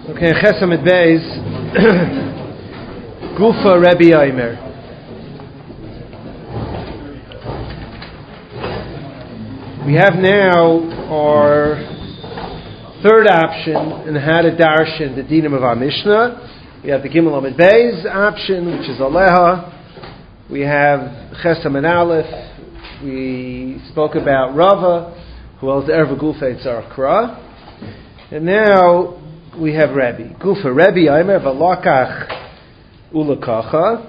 Okay, Chesamid Beis, Gufa Rebbe Aimer. We have now our third option in how to darshan the dinim of our Mishnah. We have the Gimel Amid Beis option, which is Aleha. We have Chesamid Aleph. We spoke about Rava, who holds Erva Gufa Eitzar Kra. And now we have Rebbe. Gufa Rebbe Aimer V'lakach Ulakacha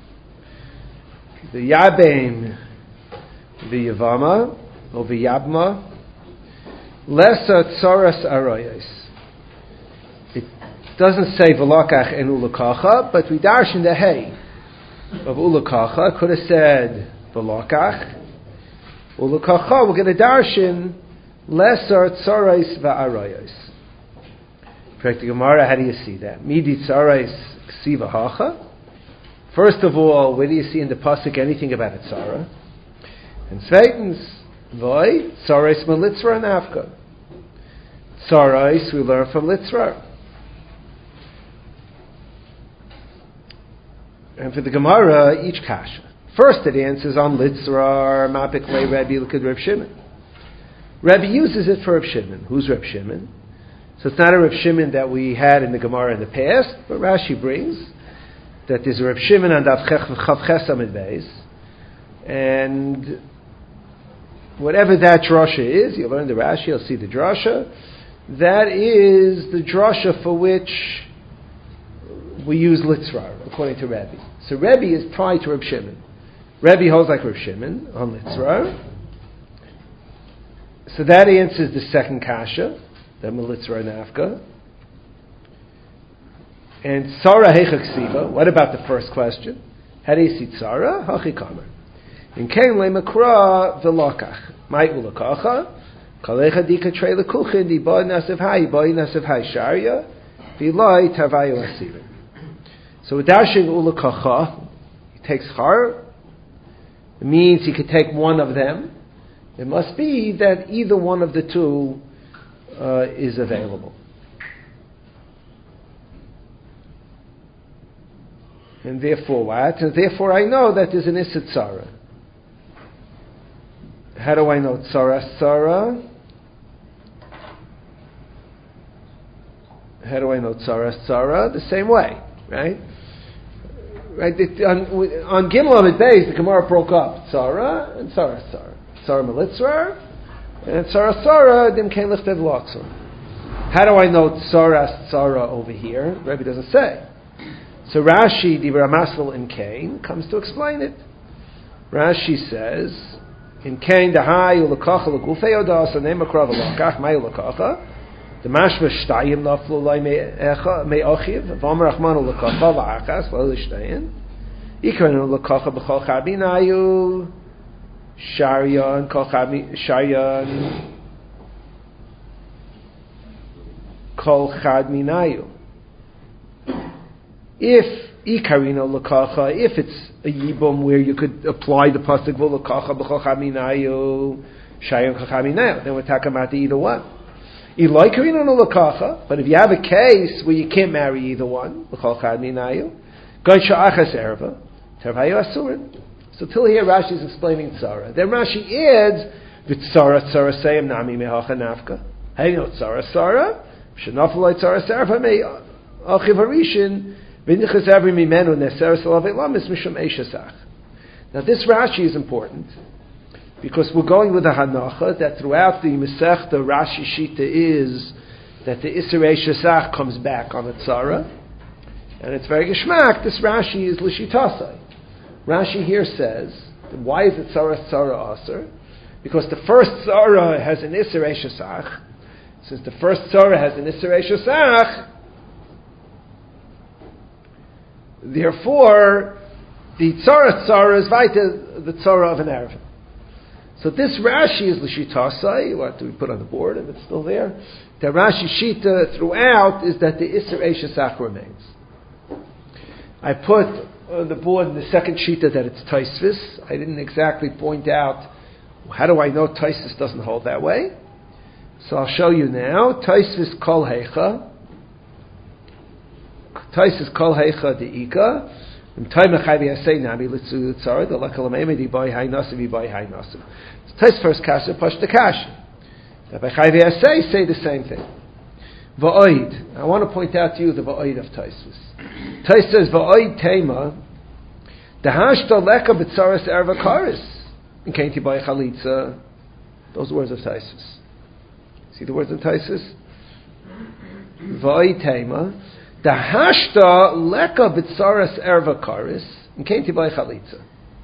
V'yabein V'yavama or V'yabma Lesa Tzoras Arayos. It doesn't say V'lakach and Ulakacha, but we darshan the hay of Ulakacha. Could have said V'lakach. Ulakacha, we're going to darshan Lesar Tzoras V'arayos. Practic Gemara, how do you see that? Midi tzarais ksiva hacha. First of all, where do you see in the pasuk anything about a tzara? And zweitens, voy tzarais melitzra nafka. Tzarais we learn from litzra. And for the Gemara, each kasha. First, it answers on litzra mapik le Rebbe l'kid Reb Shimon. Rebbe uses it for Reb Shimon. Who's Reb Shimon? So it's not a Reb Shimon that we had in the Gemara in the past, but Rashi brings that there's a Reb Shimon on Chav Chesamid Beis, and whatever that drasha is, you'll learn the Rashi, you'll see the drasha. That is the drasha for which we use litzrar, according to Rebbe. So Rebbe is prior to Reb Shimon. Rebbe holds like Reb Shimon on litzrar. So that answers the second kasha. The Melitzra Nafka. And Tzara Heicha Ksiva. What about the first question? How do you see Tzara? Hachi Kamer. In Kain Le Makra V'lakach. Mai Ulakacha. Kalecha Dika Trei Lekuchin. Di Boi Nasev Hai. Boi Nasev Hai Sharia. V'loi Tavayu Asivin. So with dashing Ulakacha, he takes Har. It means he could take one of them. It must be that either one of the two is available. And therefore what? And therefore I know that there's an Issa Tzara. How do I know Tzara? How do I know Tzara? The same way, right? Right? On Gimel Amid Beis, the Gemara broke up Tzara and Tzara. Tzara Melitzra and Tzara Dim Kain Lichtev Lotzor. How do I know Tzara over here? Rebbe doesn't say. So Rashi, the Ramasval in Kain, comes to explain it. Rashi says, in Kain, the Hai Ulakacha L'Gufei Odas, the name of Krav Ulakach, Mai Ulakacha, the Mashma Shtayim Naflu Lai Me'achiv, V'Omer Achman Ulakacha V'Achas, L'Oli Shtayim, Ikran Ulakacha B'Chol Chabinayu, Sharian, Kol Chad Minayu. If Ikarino Lakacha, if it's a Yibum where you could apply the pasuk Lakacha B'Chol Chad Minayu, Sharian Kol Chad Minayu, then we're talking about either one. Ilaikarino Lakacha, but if you have a case where you can't marry either one, B'Chol Chad Minayu, Gon Sha'achas Erva, Tervayu Asurin. So till here Rashi is explaining Tzara. Then Rashi adds, V'tzara Sayim Nami Mehacha Nafka. How do you know Tzara? Shenafaloi Tzara Serva Me Achiv Harishin V'nichas Evri Mimenu Neser Salavet Lamis Mishum Eishasach. Now this Rashi is important because we're going with a Hanacha that throughout the Masechta Rashi Shita is that the Isser Eishasach comes back on a Tzara, and it's very geschmack. This Rashi is Lishitasai. Rashi here says, why is it Tzara Aser? Because the first Tzara has an Isser Eishasach. Since the first Tzara has an Isser Eishasach, therefore, the Tzara is weiter the Tzara of an Erevin. So this Rashi is L'Shitasai, what do we put on the board if it's still there? The Rashi Shita throughout is that the Isser Eishasach remains. I put on the board in the second shita that it's Taisvis. I didn't exactly point out how do I know Taisvis doesn't hold that way. So I'll show you now. Taisvis Kol Heicha Taisus kol heicha deika. Tais first kasha, push the kasha. By chayvi asay, say the same thing. Va'oid. I want to point out to you the va'oid of Taisus. Tais says va'oid tema. Dehashta leka b'tzaras erva karis. In kainti by chalitza. Those words of Taisus. See the words in Taisus? Va'oid tema. Dehashta leka b'tzaras erva karis. In kainti by chalitza.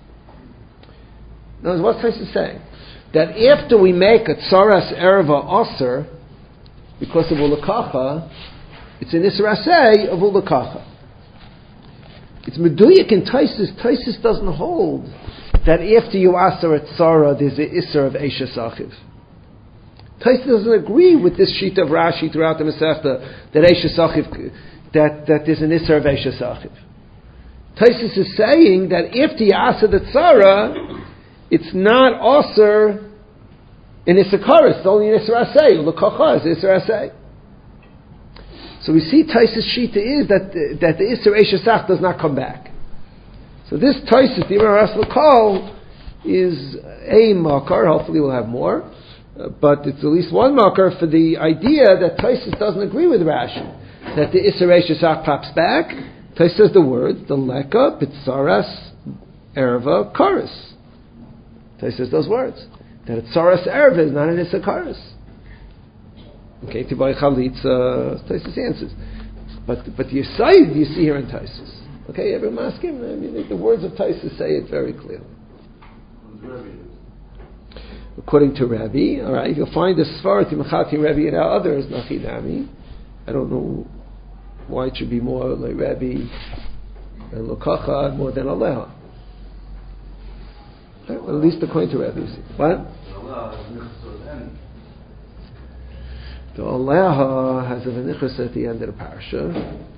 Now, what's Taisus saying? That after we make a tzaras erva aser, because of ulakacha, it's an isra asay of ulakacha. It's meduyak in Taisus. Taisus doesn't hold that after you aser a tzara, there's an isra of eisha sachiv. Taisus doesn't agree with this sheet of Rashi throughout the Masechta that eisha sachiv, that there's an isra of eisha sachiv. Taisus is saying that after you aser the tzara, it's not aser in Issachar, it's only in Isra Asay. L'kocha is Isra Asay. So we see Taisus Shita is that the Isra Eshesach does not come back. So this Taisus, the Imam Ras L'kol, is a makar. Hopefully we'll have more. But it's at least one makar for the idea that Taisus doesn't agree with Rashi. That the Isra Eshesach pops back. Taisus says the words, the Leka, Bitzaras, Erva, Karis. Taisus says those words. That it's Tzaras Erva is not an Issachar. Okay, Tibai Chalitza, Taisus answers. But the Yisayid you see here in Taisus. Okay, everyone ask him. I mean, the words of Taisus say it very clearly. According to Rabbi, all right, you'll find the Sfar Timachati Rabbi and our others Nachidami. I don't know why it should be more like Rabbi and Lokacha more than Aleha. Well, at least according to Rabbi. What? The Aleha has a v'nichus at the end of the parasha.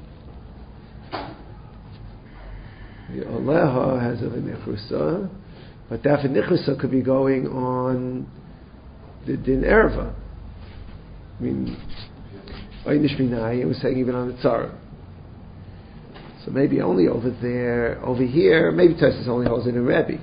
The Aleha has a v'nichusa, but that v'nichusa could be going on the din erva. I mean, Oynish Minai, it was saying even on the tzara. So maybe only over there, over here, maybe Taisus only holds it in Rebbe.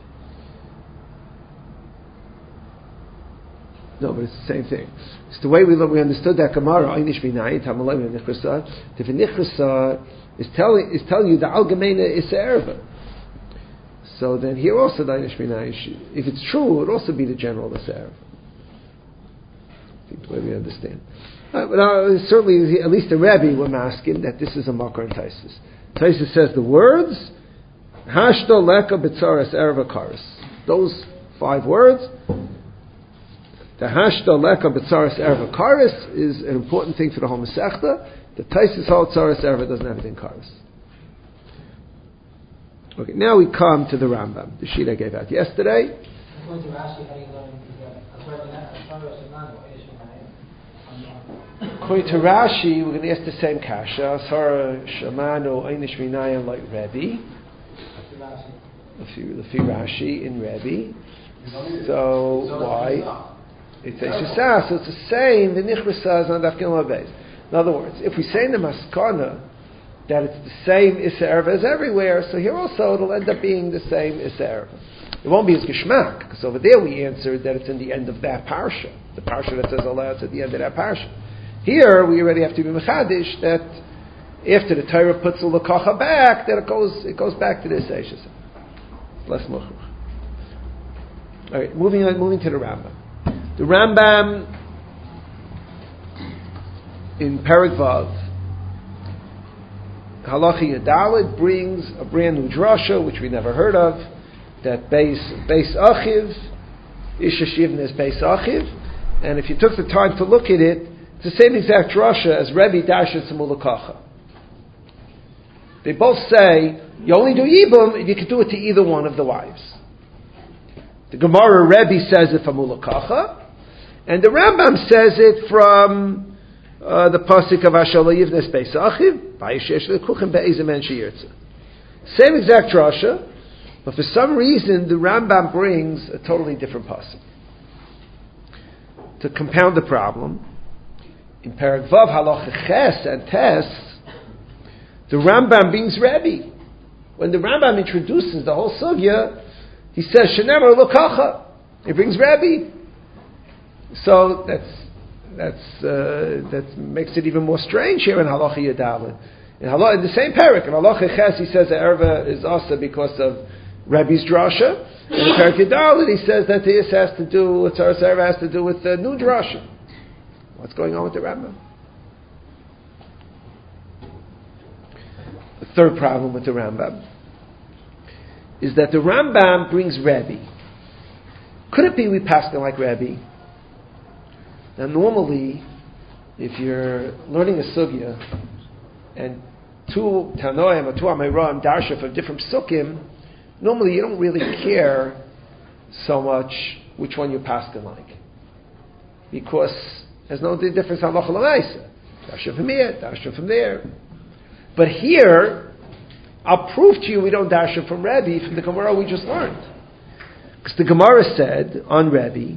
No, but it's the same thing. It's the way we understood that Gemara. Oynish Minai, Tamalei v'nichusa. The v'nichusa is telling you the algemeina is erva. So then here also the Oynish Minai, if it's true, it would also be the general erva. I think the way we understand. But certainly, at least the Rebbe were masking that this is a makar in Taisus. Taisus says the words, Hashto leka b'tzaras erva karis. Those 5 words. The Hashto leka b'tzaras erva karis is an important thing for the whole Masechta. The Taisus holds tzaras erva doesn't have it in karis. Okay, now we come to the Rambam, the sheet I gave out yesterday. According to Rashi, how do you learn According to Rashi, we're going to ask the same kasha. Sara Shamano Einish Minayim like Rebbe. Lefi Rashi in Rebbe. So why? It's Eishasah, so it's the same. V'nichrasa is on Daf Gimel Beis. In other words, if we say in the Maskana that it's the same Issa Erva as everywhere, so here also it'll end up being the same Issa Erva. It won't be as Geshmak, because over there we answered that it's in the end of that parsha. The parsha that says Allah is at the end of that parsha. Here we already have to be mechadish that after the Torah puts the lekacha back, that it goes back to this Eishas. Less muchach. All right, moving to the Rambam. The Rambam in Perek Vav, Halacha Yadalid brings a brand new drasha which we never heard of. That Beis Achiv, Isha Shivna is Beis Achiv, and if you took the time to look at it, it's the same exact drasha as Rebbe Dashet Simulakacha. They both say you only do Yibum if you can do it to either one of the wives. The Gemara Rebbe says it from Mulakacha, and the Rambam says it from the pasuk of Ashala Yivnes Beis Achiv, Vayishesh Lekuchem Be'ezemen Sheyirtza. Same exact drasha. But for some reason, the Rambam brings a totally different pasuk. To compound the problem, in Perek Vav Halacha Ches and Tes, The Rambam brings Rebbe. When the Rambam introduces the whole sugya, he says, Shenemar Lokacha. He brings Rebbe. So that makes it even more strange here in Halacha Yadalin. In the same parak, in Halacha Ches, he says that Erva is Asa because of Rebbe's drasha. In the parak Yadalin, he says that this has to do with Tzaras Erva has to do with the new drasha. What's going on with the Rambam? The third problem with the Rambam is that the Rambam brings Rebbe. Could it be we pass them like Rebbe? Now normally, if you're learning a sugya and two Tanoim or two Amayram darsha from different psukim, normally you don't really care so much which one you pass them like. Because there's no difference on halacha l'maisa. Darsha from here, darsha from there. But here, I'll prove to you we don't darsha from Rebbe from the Gemara we just learned. Because the Gemara said on Rebbe,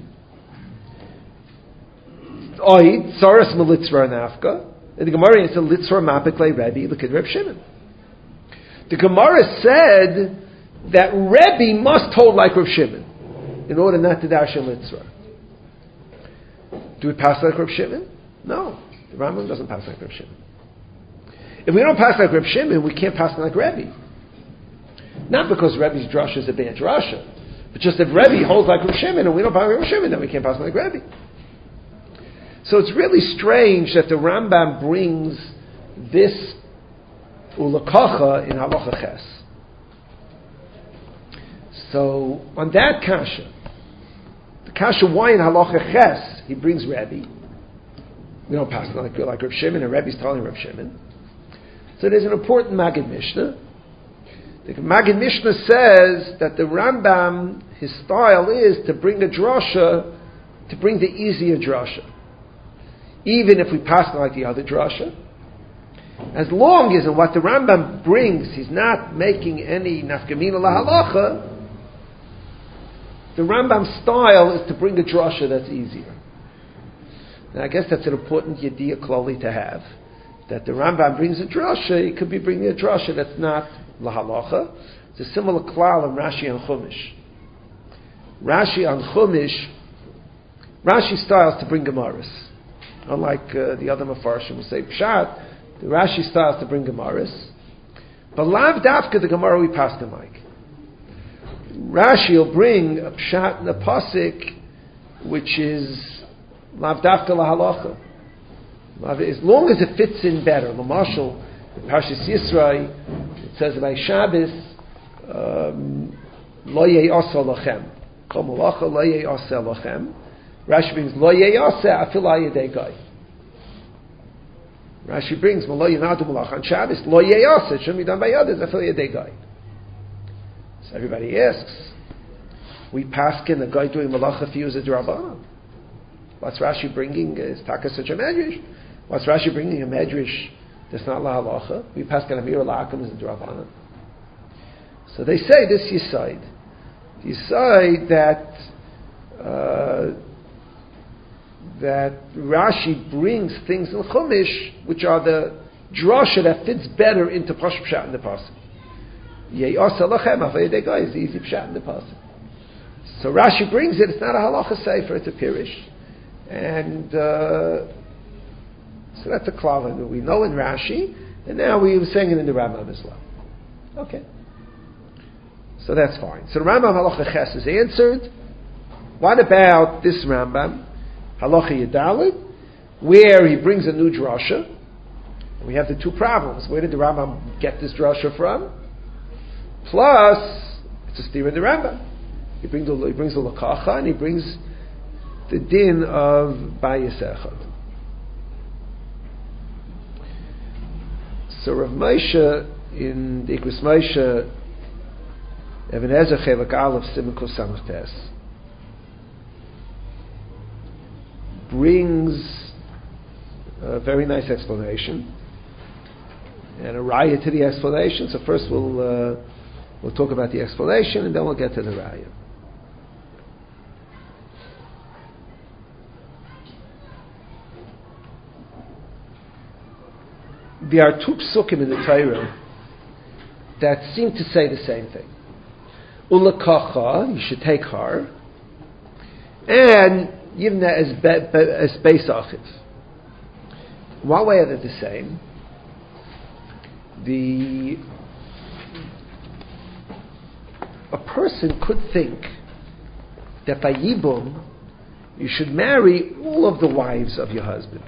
Oid, Saras Melitzra Nafka, and the Gemara said, Litzra Mapikle Rebbe, look at Reb Shimon. The Gemara said that Rebbe must hold like Reb Shimon in order not to darsha Litzra. Do we pass like Reb Shimon? No. The Rambam doesn't pass like Reb Shimon. If we don't pass like Reb Shimon, we can't pass like Rebbe. Not because Rebbe's drasha is a bad drasha, but just if Rebbe holds like Reb Shimon and we don't pass like Reb Shimon, then we can't pass like Rebbe. So it's really strange that the Rambam brings this ulakacha in Halacha Ches. So on that kasha, the kasha why in Halacha Ches he brings Rebbe. We don't pass like Reb Shimon, and Rebbe's telling Reb Shimon. So there's an important Maggid Mishnah. The Maggid Mishnah says that the Rambam, his style is to bring a drasha, to bring the easier drasha. Even if we pass like the other drasha. As long as in what the Rambam brings, he's not making any nafkamina lahalacha, the Rambam's style is to bring a drasha that's easier. Now I guess that's an important yediyah klali to have. That the Rambam brings a drasha, he could be bringing a drasha that's not lahalacha. It's a similar klal in Rashi and Chumash. Rashi on Chumash, Rashi styles to bring Gemaras. Unlike the other Mefarshim who say Pshat, the Rashi styles to bring Gemaras. But Lav Dafka, the Gemara we passed him like. Rashi will bring a Pshat and a Pasik, which is Lav Dafka lahalacha. As long as it fits in better. L'mashal, in Parshas Yisrael, it says by Shabbos, Lo ye'asa lachem. Kol malacha lo ye'asa lachem. Rashi brings Lo ye'asa afil ayedei gai. Rashi brings Lo yenadu malacha on Shabbos. Lo ye'asa, it shouldn't be done by others afil ayedei gai. So everybody asks, we paskin the guy doing malacha for you as a drabbanan. What's Rashi bringing? Is taka such a medrash? What's Rashi bringing a medrash that's not lahalacha? We paskin amir la'akim as a drabbanan. So they say this yisayid. Yisayid that Rashi brings things in Chumash which are the drasha that fits better into Pash Pshat in the pasuk. Ye'asa lachem afayedei gai is the easy Pshat in the pasuk. So Rashi brings it. It's not a halacha sefer; it's a pirish, and so that's a klal that we know in Rashi, and now we were saying it in the Rambam as well. Okay, so that's fine. So the Rambam halacha ches is answered. What about this Rambam halacha yedalid, where he brings a new drasha? We have the two problems. Where did the Rambam get this drasha from? Plus, it's a steer in the Rambam. He brings the lakacha and he brings the din of bayis echad. So Rav Moshe in the Ikros Moshe Even Ezer Chelak Aleph Siman Kuf Samach Tes brings a very nice explanation and a raya to the explanation. So first we'll talk about the explanation and then we'll get to the raya. there are two psukim in the Torah that seem to say the same thing. Ulakacha, you should take her, and Yivna as Beis Achiv. One way are they the same? A person could think that by Yibum you should marry all of the wives of your husband.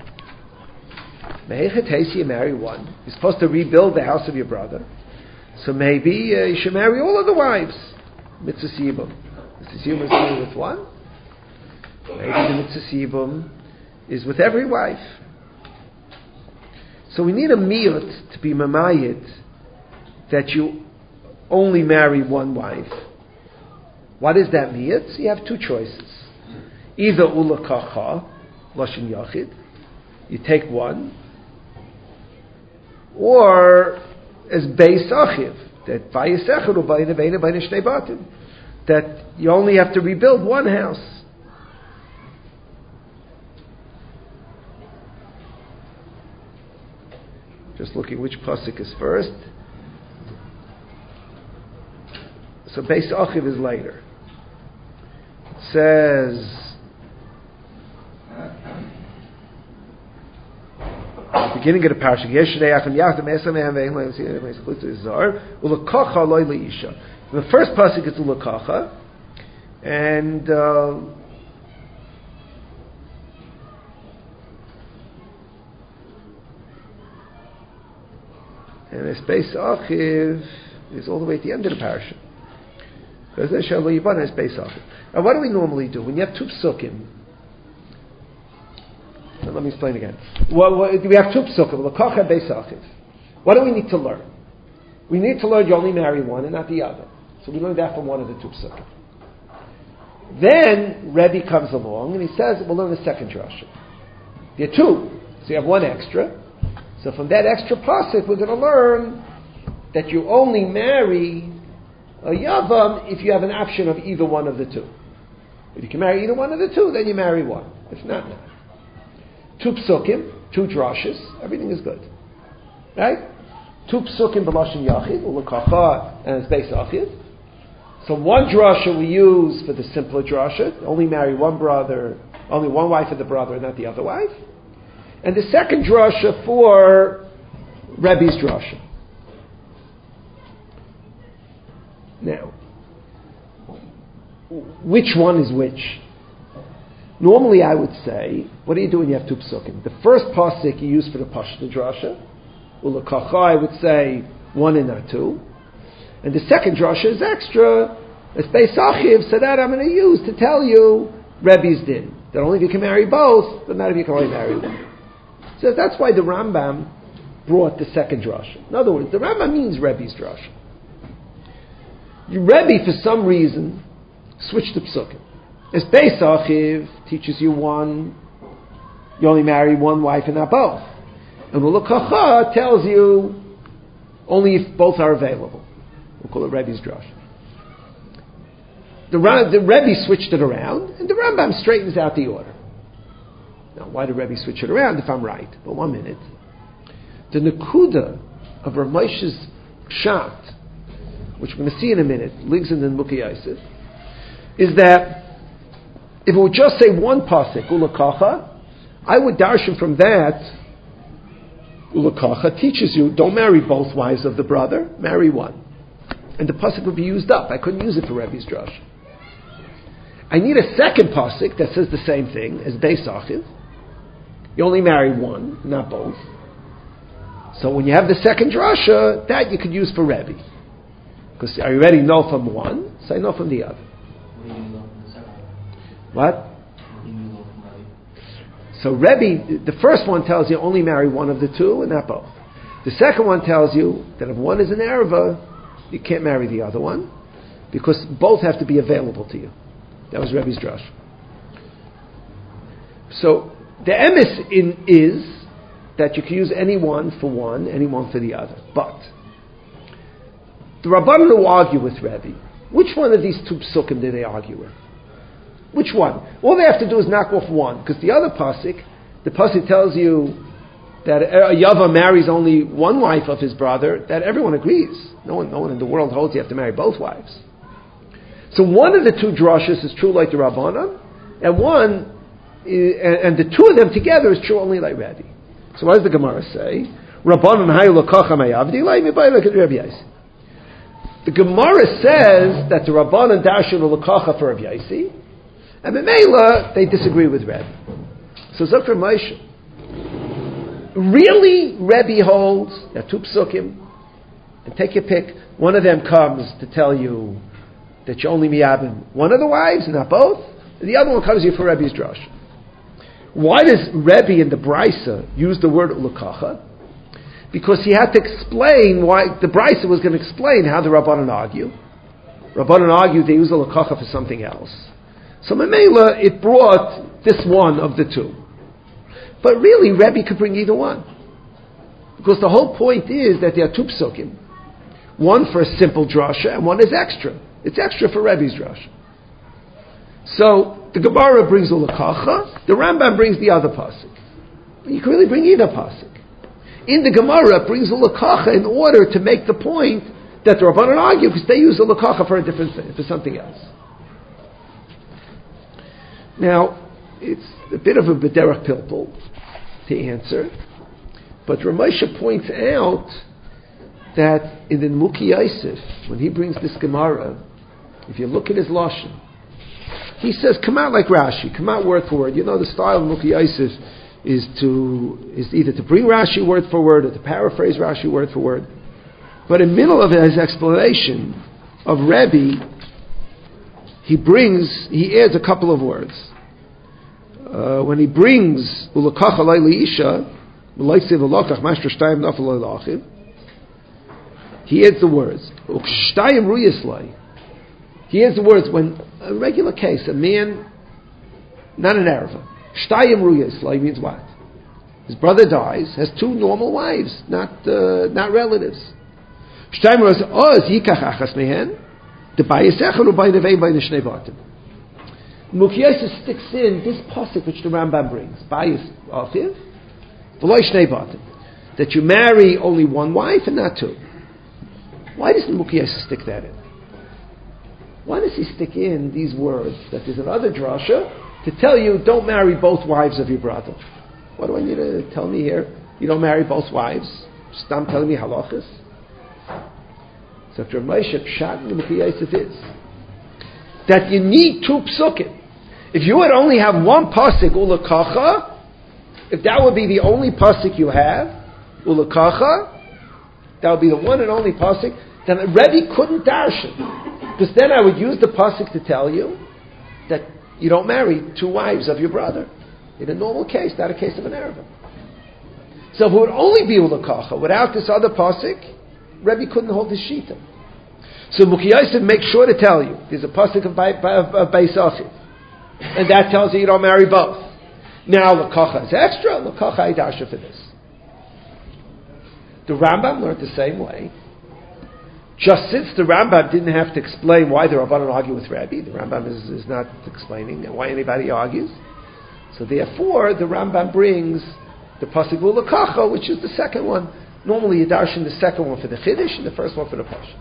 You marry one. You're supposed to rebuild the house of your brother. So maybe you should marry all of the wives. Mitzvah Yibum. Mitzvah Yibum is only with one. Maybe the Mitzvah Yibum is with every wife. So we need a miyut to be mamayit that you only marry one wife. What is that miyut? So you have two choices. Either ulakacha, lashon yachid, you take one, or as beis achiv, that vayisecheru bayna shnei batim, that you only have to rebuild one house. Just looking which pasuk is first. So beis achiv is later. It says beginning of the parasha, the first pasuk is ulakacha, and the Beis Achiv is all the way at the end of the parasha. Now, what do we normally do when you have two psukim? Let me explain again. We have two psukim, L'kacha and Beis Achiv. What do we need to learn? We need to learn you only marry one and not the other. So we learn that from one of the two psukim. Then Rebbe comes along and he says, we'll learn the second drasha. There are two, so you have one extra. So from that extra pasuk, we're going to learn that you only marry a yavam if you have an option of either one of the two. If you can marry either one of the two, then you marry one. If not, no. Two psukim, two drashas, everything is good. Right? Two psukim b'lashon yachid, ulakacha and beis achiv. So one drasha we use for the simpler drasha, only marry one brother, only one wife of the brother, not the other wife. And the second drasha for Rebbe's drasha. Now, which one is which? Normally I would say, what do you do when you have two psukim? The first pasuk you use for the pashta drasha. Ulakacha, I would say one and not two. And the second drasha is extra. It's Beis Achiv, so that I'm going to use to tell you Rebbe's din. That only if you can marry both, but not if you can only marry one. So that's why the Rambam brought the second drasha. In other words, the Rambam means Rebbe's drasha. Rebbe, for some reason, switched the psukim. As Beis Achiv teaches you one, you only marry one wife and not both. And Ulakacha tells you only if both are available. We'll call it Rebbe's drasha. The Rebbe switched it around, and the Rambam straightens out the order. Now, why did Rebbe switch it around if I'm right? But 1 minute. The Nekuda of Rav Moshe's Pshat, which we're going to see in a minute, lives in the Mukhi Yosef, is that if it would just say one pasuk, Ulakacha, I would darshan from that, Ulakacha teaches you, don't marry both wives of the brother, marry one. And the pasuk would be used up. I couldn't use it for Rebbe's drash. I need a second pasuk that says the same thing as Beis Achiv. You only marry one, not both. So when you have the second drasha, that you could use for Rebbe. Because I already know from one, so I know from the other. What? So Rebbe, the first one tells you only marry one of the two and not both. The second one tells you that if one is an Ereva, you can't marry the other one because both have to be available to you. That was Rebbe's drush. So the emes is that you can use any one for one, any one for the other. But the Rabbanan who argue with Rebbe, which one of these two psukim do they argue with? Which one? All they have to do is knock off one, because the other pasuk, the pasuk tells you that a Yava marries only one wife of his brother, that everyone agrees. No one in the world holds you have to marry both wives. So one of the two drushes is true like the Rabbanan, and the two of them together is true only like Rabbi. So what does the Gemara say? Rabbanan hayu l'kacha mayavdi lai mibai like Rabbi Yaisi. The Gemara says that the Rabbanan darshan l'kacha for Rabbi Yaisi, and Memela they disagree with Rabbi. So Zokra Moshe, really Rebbe holds, there are two psukim, and take your pick. One of them comes to tell you that you only miyabim one of the wives, not both. And the other one comes to you for Rebbe's drush. Why does Rebbe in the Brisa use the word ulakacha? Because he had to explain why, the Brisa was going to explain how the Rabbanan argue. Rabbanan argued they use ulakacha for something else. So Memela, it brought this one of the two. But really, Rebbe could bring either one. Because the whole point is that there are two psukim. One for a simple drasha, and one is extra. It's extra for Rebbe's drasha. So, the Gemara brings ulakacha, the Rambam brings the other pasuk. You can really bring either pasuk. In the Gemara, it brings ulakacha in order to make the point that the Rabbanan argue, because they use ulakacha for a different thing, for something else. Now, it's a bit of a bederach pilpul to answer, but Ramosha points out that in the Muki Yosef, when he brings this Gemara, if you look at his lashon, he says, come out like Rashi, come out word for word. You know the style of Muki Yosef is either to bring Rashi word for word or to paraphrase Rashi word for word. But in the middle of his explanation of Rebbe, he adds a couple of words. When he brings ulakacha layli isha, he adds the words ukshtayim ruyislay. He adds the words when a regular case, a man, not an Arava, shtayim ruyislay means what? His brother dies, has two normal wives, not relatives. Shtayim ruyislay oz yikach achas mehen the bayisechar ubaynevei bayneshnei batim. Muki Yosef sticks in this pasuk which the Rambam brings, Bayis Achiv, V'lo Shnei Batim, that you marry only one wife and not two. Why doesn't Muki Yosef stick that in? Why does he stick in these words that there's another drasha to tell you don't marry both wives of your brother? What do I need to tell me here? You don't marry both wives? Stop telling me halachas. So Rav Moshe Pshat in the Muki Yosef is that you need two psukim. If you would only have one pasuk, ulakacha, if that would be the only pasuk you have, ulakacha, that would be the one and only pasuk, then Rebbe couldn't darshan. Because then I would use the pasuk to tell you that you don't marry two wives of your brother. In a normal case, not a case of an Arab. So if it would only be ulakacha, without this other pasuk, Rebbe couldn't hold his shita. So Muki Yosef makes sure to tell you, there's a pasuk of Beis Achiv. And that tells you don't marry both. Now, Lakacha is extra. Lakacha Idasha for this. The Rambam learned the same way. Just since the Rambam didn't have to explain why the Rabbanan argue with Rabbi, the Rambam is not explaining why anybody argues. So therefore, the Rambam brings the pasuk Lakacha, which is the second one. Normally, you darshan the second one for the Chiddush and the first one for the Pasha.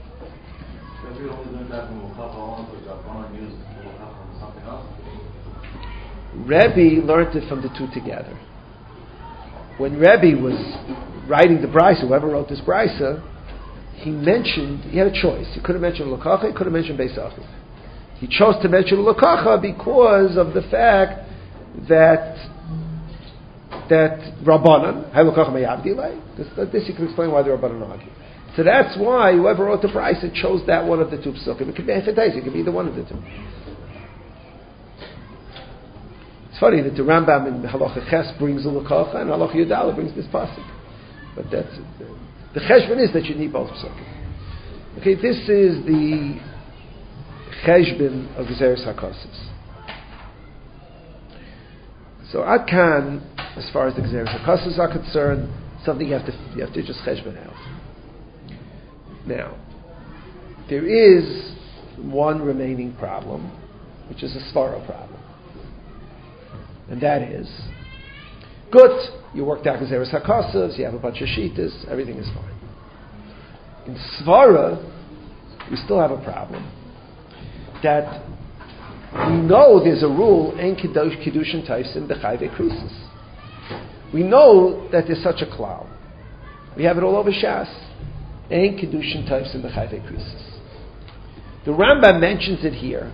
Rebbe learned it from the two together. When Rebbe was writing the Brisa, whoever wrote this Brisa, he had a choice. He could have mentioned Lakacha, he could have mentioned Beis Achiv. He chose to mention Lakacha because of the fact that Rabbanan, this you can explain why the Rabbanan argue. So that's why whoever wrote the Brisa chose that one of the two psukim. It could be it could be either one of the two. It's funny that the Rambam in Halacha Ches brings Lakacha and Halacha Yudala brings this pasuk. But that's the cheshbon is that you need both psukim. Okay, this is the cheshbon of Gezeres HaKasos. So Ad Kan, as far as the Gezeres HaKasos are concerned, something you have to just cheshbon out. Now, there is one remaining problem, which is a svara problem. And that is Good. You worked out Gezeres HaKosovs, you have a bunch of Shitas, everything is fine. In Svara, we still have a problem. That we know there's a rule, Ein Kiddushin Taisin B'chayve Krisis. We know that there's such a klal. We have it all over Shas. Ein Kiddushin Taisin B'chayve Krisis. The Rambam mentions it here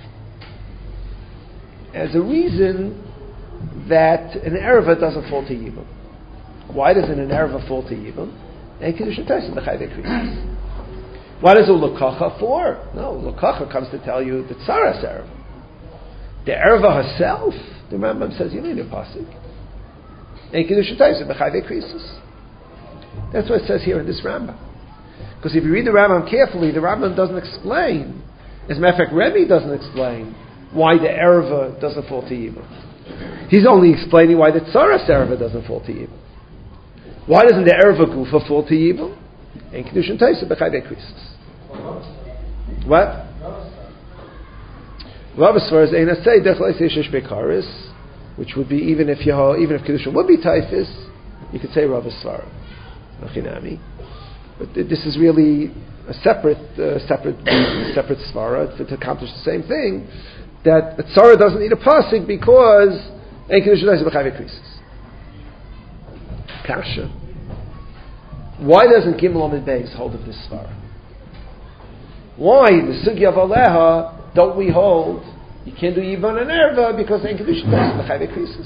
as a reason that an erva doesn't fall to Yibum. Why doesn't an erva fall to Yibum? Ein Kiddushin Taisin B'chayve Krisis. What is a Lukacha for? No, Lukacha comes to tell you the Tsaras erva. The erva herself, the Rambam says, you need a pasuk. Ein Kiddushin Taisin B'chayve Krisis. That's what it says here in this Rambam. Because if you read the Rambam carefully, the Rambam doesn't explain. As a matter of fact, Rebbe doesn't explain why the erva doesn't fall to Yibum. He's only explaining why the Tsaras erva doesn't fall to Yibum. Why doesn't the erva gufa fall to Yibum? Ein Kiddushin Taisin B'chayve Krisis. What? Rabbi Svar is Ein Asay Dechlei Seishesh Bekaris, which would be even if Kiddushin would be Taifis, you could say Rabbi Svar. Machinami. But this is really a separate svara to accomplish the same thing. That a tzara doesn't need a pasuk because Ein Kiddushin Taisin B'chayve Krisis. Kasha. Why doesn't Gimel Amid Beis hold of this svara? Why the Sugya of Aleha don't we hold? You can't do Yibon and Erva because Ein Kiddushin Taisin B'chayve Krisis.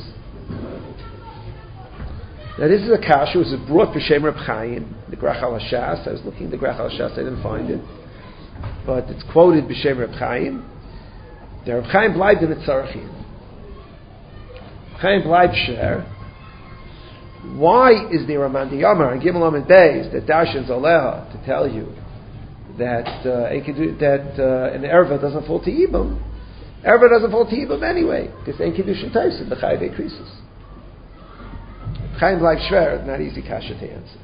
Now this is a kasha which is brought b'Shem Reb Chaim, the Grach al Hashas. I was looking at the Grach al Hashas, I didn't find it, but it's quoted b'Shem Reb Chaim. The Reb Chaim bleibt in the Tzarechim. Chaim bleibt sher. Why is there a Mandi Yamar and Gimel Amid Beis that Darshans Aleha to tell you that an erva doesn't fall to Yibum? Erva doesn't fall to Yibum anyway because Ein Kiddushin Taisin B'chayve Krisis. Chaim bleibt schwer, not easy kasha to answer.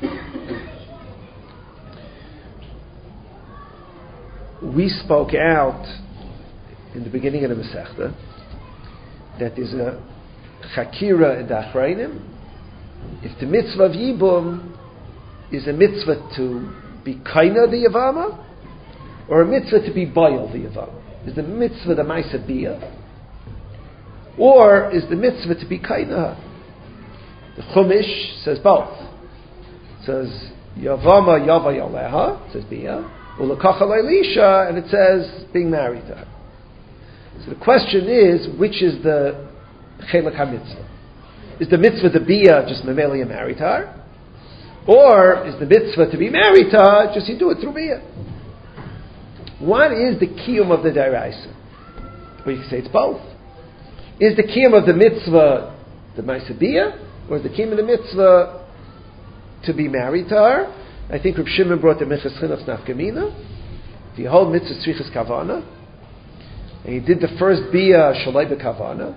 We spoke out in the beginning of the Masechta that there's a chakira in the Achrayim. If the mitzvah of Yibum is a mitzvah to be kaina the Yavama or a mitzvah to be bayal the Yavama, is the mitzvah the Maisa Bia or is the mitzvah to be kaina? The Chumash says both. It says Yavama Yava Yaleha, it says Bia, Ulakacha Leilisha, and it says being married to her. So the question is, which is the Chelak HaMitzvah? Is the mitzvah to Bia just Mameli and married to her? Or is the mitzvah to be married to her, just you do it through Bia? What is the kiyum of the Daraisa? Well, you can say it's both. Is the kiyum of the mitzvah the Maisa Bia? Or is the kiyum of the mitzvah to be married to her? I think Reb Shimon brought the Minchas Chinuch Nafkamina. If you hold mitzvah Tzrichas Kavana, and he did the first Bia Shalai B'Kavana,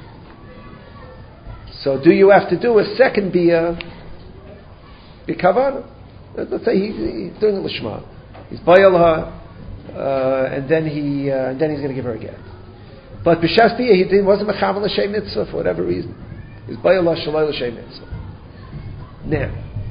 so do you have to do a second Bia B'Kavana? Let's say he's doing it Lishma. He's Bayal her, and then he's going to give her a get. But B'Shas Bia, he wasn't Mechavan L'Shem Mitzvah for whatever reason. He's Bayal her Shalai L'Shem Mitzvah. Now,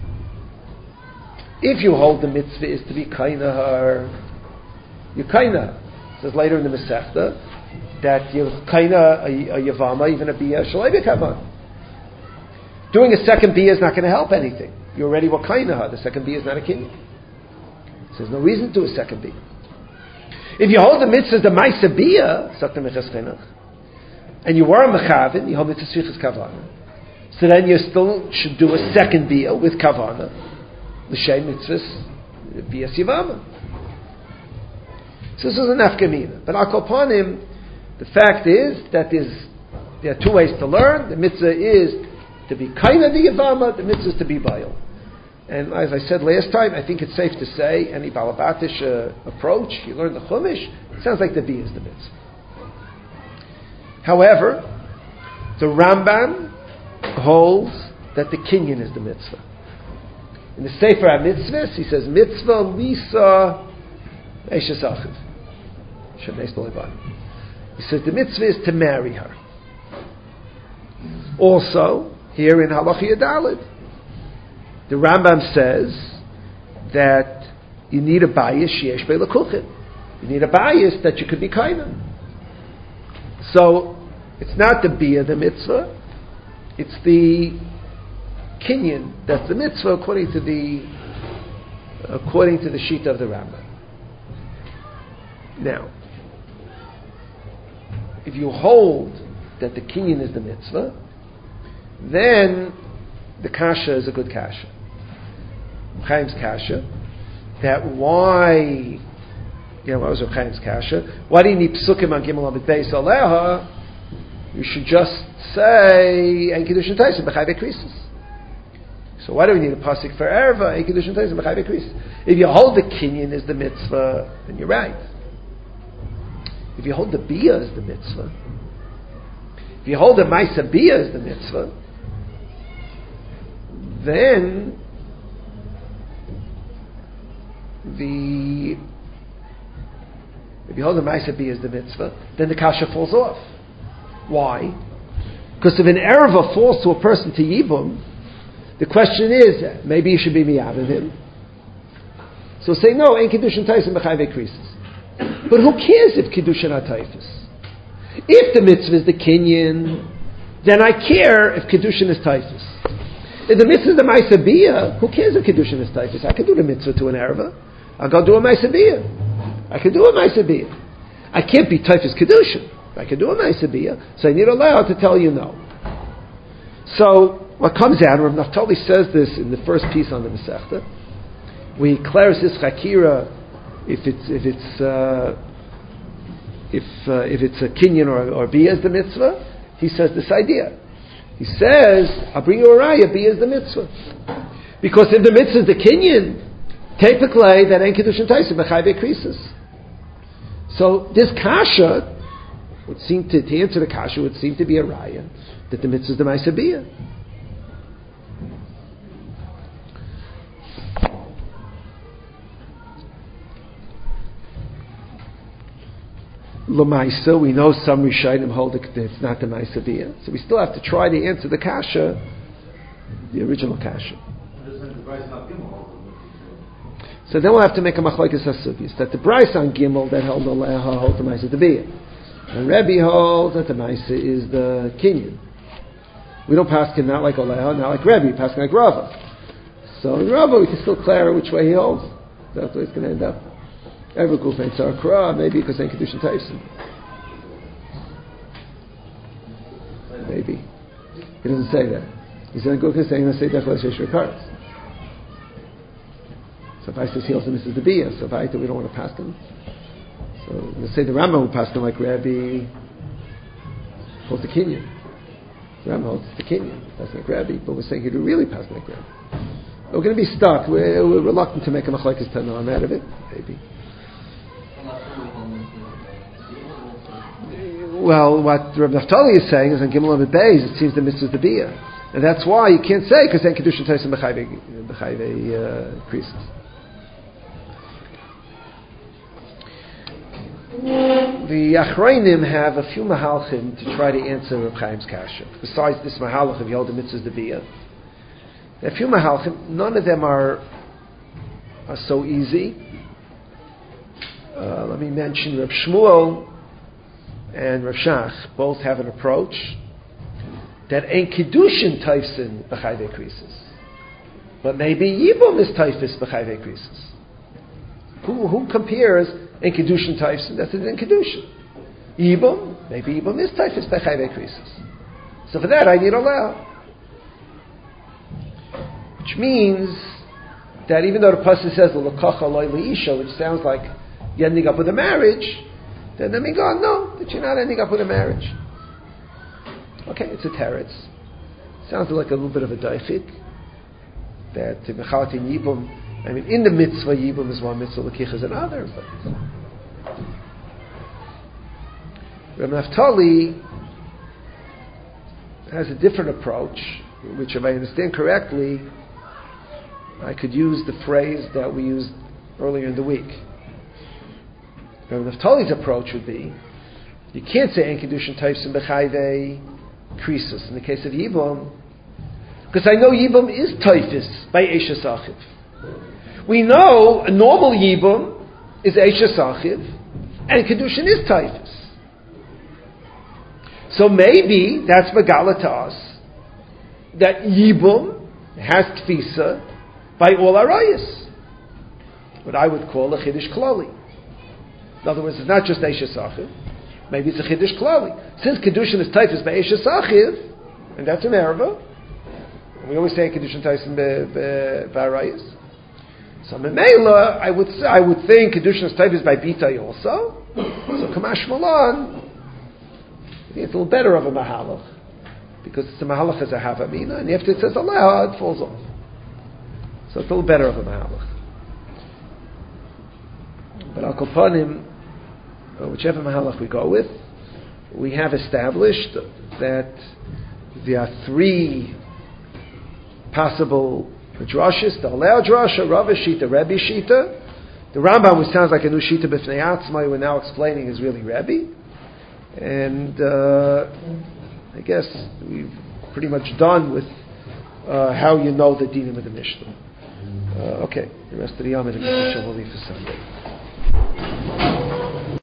if you hold the mitzvah is to be kaina her, you kaina. It says later in the Masechta that you kaina a yavama, even a bia shalai b'kavan. Doing a second bia is not going to help anything. You already were kaina her. The second bia is not a kinyan. So there's no reason to do a second bia. If you hold the mitzvah the ma'isa bia, sakta Minchas Chinuch, and you were a mechavin, you hold mitzvah tzrichas kavana. So then you still should do a second bia with kavana. L'shem mitzvahs b'yas yavama. So this is an nafkamina. But Al Kol Panim, the fact is that there are two ways to learn. The mitzvah is to be kaina the yavama. The mitzvah is to be bayil. And as I said last time, I think it's safe to say any balabatish approach, you learn the chumash, it sounds like the B is the mitzvah. However, the Rambam holds that the kinyan is the mitzvah. In the Sefer HaMitzvahs, he says, mitzvah lisa eshes achiv. He says the mitzvah is to marry her. Also, here in Halacha Yadalid. The Rambam says that you need a bias sheyesh be'lekuchim. You need a bias that you could be kainam. So it's not the bia the mitzvah; it's the kinyan that's the mitzvah according to the shita of the Rambam. Now, if you hold that the kinyan is the mitzvah, then the kasha is a good kasha. Chaim's kasha. That why? What was Reb Chaim's kasha? Why do you need psukim on Gimel Amid Beis Aleha? You should just say Ein Kiddushin Taisim B'chai Bekrisis. So why do we need a pasuk for erva? Ein Kiddushin Taisim B'chai Bekrisis. If you hold the kinyan is the mitzvah, then you're right. If you hold the bia as the mitzvah, if you hold the ma'isa bia as the mitzvah, then if you hold the ma'isa bia as the mitzvah, then the kasha falls off. Why? Because if an erva falls to a person to yibum, the question is, maybe you should be miyad of him. So say, no, ain't kiddushin taisim b'chai v'krisis. But who cares if kiddushin are taifis? If the mitzvah is the kinyan, then I care if kiddushin is taifis. If the mitzvah is the ma'isa bia, who cares if kiddushin is taifis? I can do the mitzvah to an erva. I'll go do a ma'isa bia. I can do a ma'isa bia. I can't be taifis kiddushin. I can do a ma'isa bia, so I need a law to tell you no. So what comes out, Rav Naftali says this in the first piece on the Masechta. We declares this chakira if it's a kinyan or bia is the mitzvah. He says this idea. He says, I'll bring you a raya, bia is the mitzvah. Because if the mitzvah is the kinyan, typically that ain't kiddushin taisim b'chai bekrisis. So this kasha would seem to answer the kasha would seem to be a raya that the mitzvah is the ma'isa bia. L'maisa, we know some Rishayim hold that it's not the ma'isa bia, so we still have to try to answer the kasha, the original kasha. So then we'll have to make a machlokes hasugis that the Bryce on Gimel that held the leha holds the ma'isa bia, and Rebbe holds that the ma'isa is the kinyan. We don't pass him not like Oleha, not like Rebbe, we pass him like Rava. So in Rava we can still clear which way he holds. That's where it's going to end up. Every guf ain't Sarakra, maybe because ain't Kedushin Taisim. Maybe. He doesn't say that. He said, guf is saying, let's say Dechel Shesh Rekaris. So if I says he also misses the Bia, so if I we don't want to pass him. So let's say the Rambam will pass him like Rabbi holds the Kinyan. The Rambam holds the Kinyan, pass like Rabbi, but we're saying he do really pass like Rabbi. We're going to be stuck. We're reluctant to make a machlokes tanam out of it, maybe. Well, what Rav Naftali is saying is on Gimel Amid Beis, it seems the mitzvah is the bia, and that's why you can't say because then kedushin taisim b'chayve krisis. The Achrayim have a few mahalchim to try to answer Reb Chaim's kasha. Besides this mahalach of Yod the mitzvah is the bia, there are a few mahalchim. None of them are so easy. Let me mention Reb Shmuel and Rav Shach both have an approach that ain't kiddushin taifsin b'chayve krisis, but maybe yibum is taifis b'chayve krisis. Who compares ain't kiddushin taifsin? That's in kiddushin. Yibum, maybe yibum is taifis b'chayve krisis. So for that I need a law, which means that even though the pasuk says l'kacha loy leisha, which sounds like you're ending up with a marriage, then we go, no, that you're not ending up with a marriage. Okay, it's a teretz. Sounds like a little bit of a daichik. That mechalatin yibum, I mean, in the mitzvah, yibum is one mitzvah, l'kich is another. But Rav Naftali has a different approach, which, if I understand correctly, I could use the phrase that we used earlier in the week. Rav Naftali's approach would be, you can't say en kedushin taifsim b'chayvei krisus. In the case of yibum, Because I know Yibum is Taifis by Eishes Achiv. We know a normal Yibum is Eishes Achiv, and Kedushin is Taifis. So maybe that's Megala to us, that Yibum has Tfisa by all Arayas. What I would call a Chiddush Klali. In other words, it's not just Eishes Achiv. Maybe it's a Chiddush Klali. Since Kedushin is Taifis by Eishes Achiv, and that's an Erva, we always say Kedushin Taifis by Arayas. So Memela, I would think Kedushin is Taifis by Bitai also. So Kamash Malan, I think it's a little better of a Mahalach, because it's a Mahalach as a Havamina, and after it says Allah, it falls off. So it's a little better of a Mahalach. But Al Kopanim, whichever Mahalach we go with, we have established that there are three possible drashas: the Hallel drasha, Rava Shita, Rebbe Shita. The Rambam, which sounds like a new Shita b'fnei atzma, we're now explaining is really Rebbe. And I guess we've pretty much done with how you know the dinim of the Mishnah. Okay, the rest of the Yom and the Mishnah will leave for Sunday.